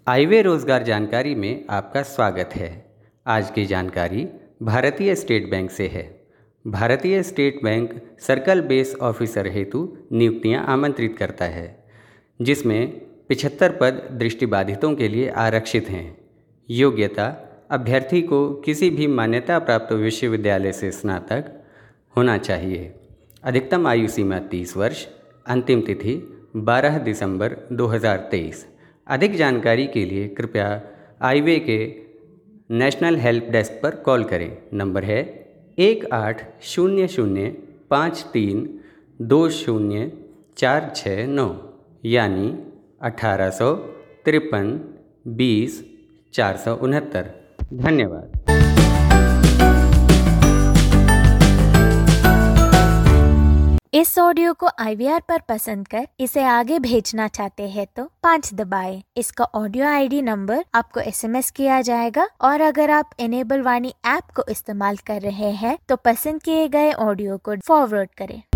Highway रोजगार जानकारी में आपका स्वागत है। आज की जानकारी भारतीय स्टेट बैंक से है। भारतीय State Bank circle base officer हेतु नियुक्तियां आमंत्रित करता है, जिसमें 75 पद दृष्टिबाधितों के लिए आरक्षित हैं। योग्यता: अभ्यर्थी को किसी भी मान्यता प्राप्त विश्वविद्यालय से स्नातक होना चाहिए। अधिकतम आयु सीमा 30 वर्ष। अंतिम तिथि 12 दिसंबर 2023। अधिक जानकारी के लिए कृपया हाईवे के नेशनल हेल्प डेस्क पर कॉल करें। नंबर है 180053204669 यानी 1853 20 469। धन्यवाद। इस ऑडियो को IVR पर पसंद कर इसे आगे भेजना चाहते हैं तो 5 दबाएं। इसका ऑडियो ID नंबर आपको SMS किया जाएगा और अगर आप इनेबल वाणी ऐप को इस्तेमाल कर रहे हैं तो पसंद किए गए ऑडियो को फॉरवर्ड करें।